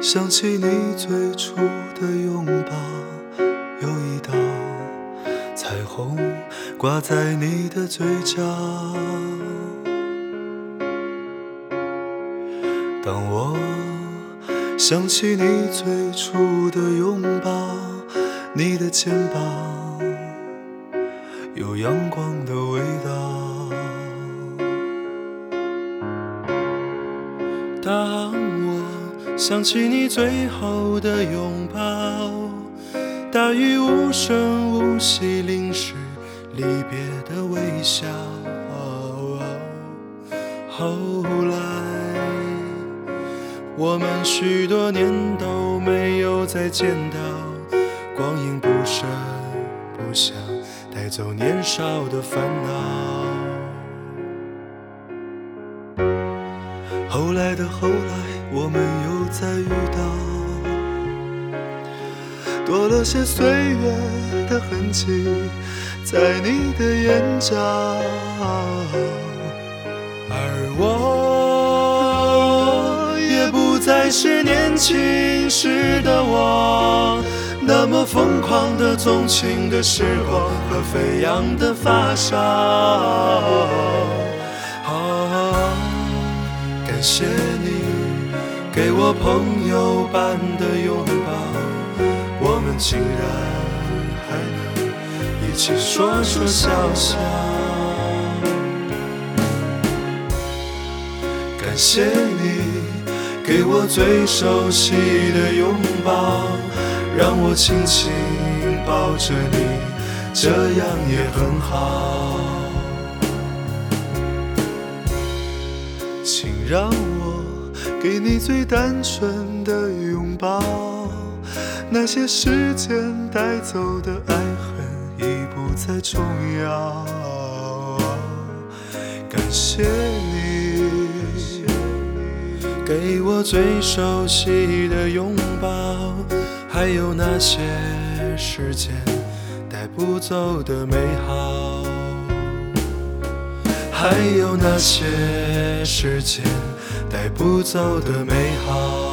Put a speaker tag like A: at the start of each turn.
A: 想起你最初的拥抱，有一道彩虹挂在你的嘴角。当我想起你最初的拥抱，你的肩膀有阳光的味道。当我想起你最后的拥抱，大雨无声无息淋湿离别的微笑。后来我们许多年都没有再见到，光阴不声不响，带走年少的烦恼。后来的后来，我们又再遇到，多了些岁月的痕迹在你的眼角，而我也不再是年轻时的我，那么疯狂的纵情的时光和飞扬的发梢。感谢你给我朋友般的拥抱，我们竟然还能一起说说笑笑。感谢你给我最熟悉的拥抱，让我轻轻抱着你，这样也很好。请让我给你最单纯的拥抱，那些时间带走的爱恨已不再重要。感谢你给我最熟悉的拥抱，还有那些时间带不走的美好，还有那些时间带不走的美好。